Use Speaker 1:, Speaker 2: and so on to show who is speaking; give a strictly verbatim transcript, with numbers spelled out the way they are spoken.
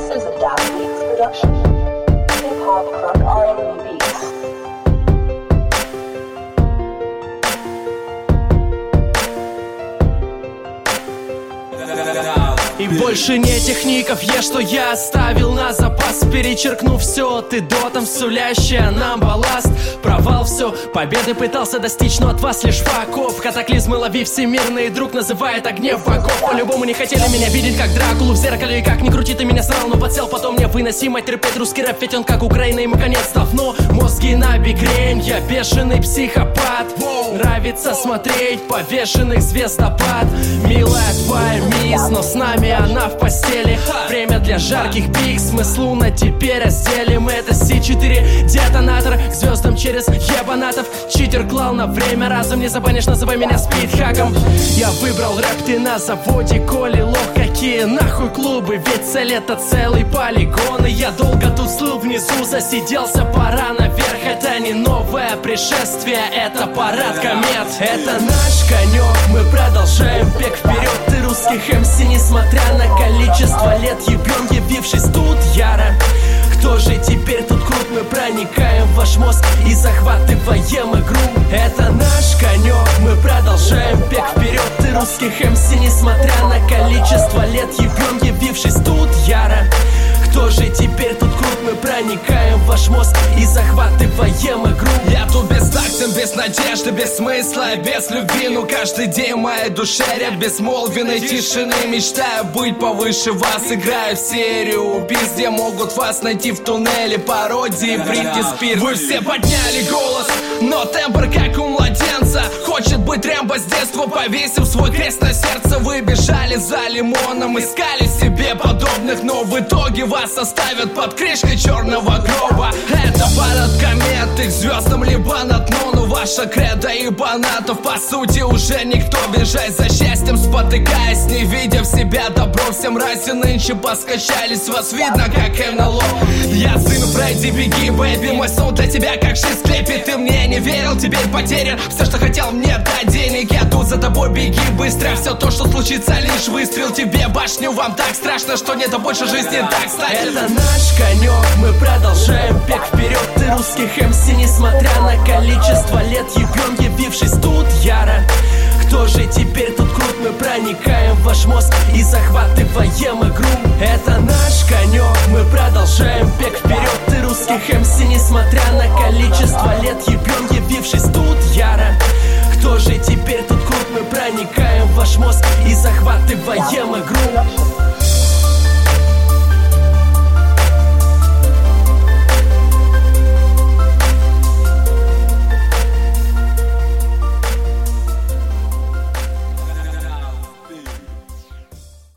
Speaker 1: This is a Daft Beats production. Hip-hop, crunk, R and B beats.
Speaker 2: И больше не техников, е, что я оставил на запас. Перечеркнув все, ты дотом сулящая нам балласт. Провал все, победы пытался достичь, но от вас лишь факов. Катаклизмы лови всемирный друг, называет о гнев богов. По-любому не хотели меня видеть как Дракулу в зеркале. И как ни крути, ты меня срал, но подсел потом невыносимо терпеть русский рэп. Ведь он как Украина, ему конец давно. Мозги на бигрень, я бешеный психопат. Нравится смотреть повешенных звездопад. Милая твоя мисс, но с нами она в постели. Время для жарких пик, смыслу на тебе разделим. Это Си четыре детонатор, к звездам через ебанатов. Читер клал на время, разом не забанишь, называй меня спидхаком. Я выбрал рэп, ты на заводе, коли лох. Какие нахуй клубы, ведь цель это целый полигон. И я долго тут слыл внизу, засиделся, пора наверх. Это не новое пришествие, это парад комет. Это наш конек, мы продолжаем бег вперед. Ты русских эм си, несмотря на количество лет, ебем, явившись тут яро. Кто же теперь тут крут? Мы проникаем в ваш мозг и захватываем игру. Это наш конек, мы продолжаем бег вперед. Ты русских эм си, несмотря на количество лет, ебем, явившись тут яро. Кто же теперь тут крут? Мы проникаем в ваш мозг и захватываем игру.
Speaker 3: Я тут бестактен, без надежды, без смысла, без любви. Но каждый день в моей душе ряд безмолвенной тишины. Мечтаю быть повыше вас, играю в серию убийств, где могут вас найти в туннеле пародии Бритни Спирс. Вы все подняли голос, но тембр как у младенца. Хочет быть Рэмбо с детства, повесив свой крест на сердце. Вы бежали за лимоном, искали себе подобных, но в итоге вас оставят под крышкой черного гроба. Это парад комет, их звездам либо на дно. Но ваша кредо и банатов по сути уже никто. Бежать за счастьем, спотыкаясь, не видя в себя добро. Всем рази нынче поскачались, вас видно как НЛО. Я сын Фредди, беги, бэйби, мой сон для тебя как жизнь клепит. Ты мне не верил, теперь потерян. Все, что хотел, мне дать денег. Я тут за тобой, беги быстро. Все то, что случится, лишь выстрел тебе башню. Вам так страшно, что нет больше жизни, так стать.
Speaker 2: Это наш конек, мы продолжаем бег вперед. Ты русских эм си, несмотря на количество лет, ебем, явившись тут яро. Кто же теперь тут крут? Мы проникаем в ваш мозг и захватываем игру. Это наш конек, мы продолжаем бег вперед. Ты русских эм си, несмотря на количество лет, ебем, явившись тут яро. Кто же теперь тут крут? Мы проникаем в ваш мозг и захватываем игру.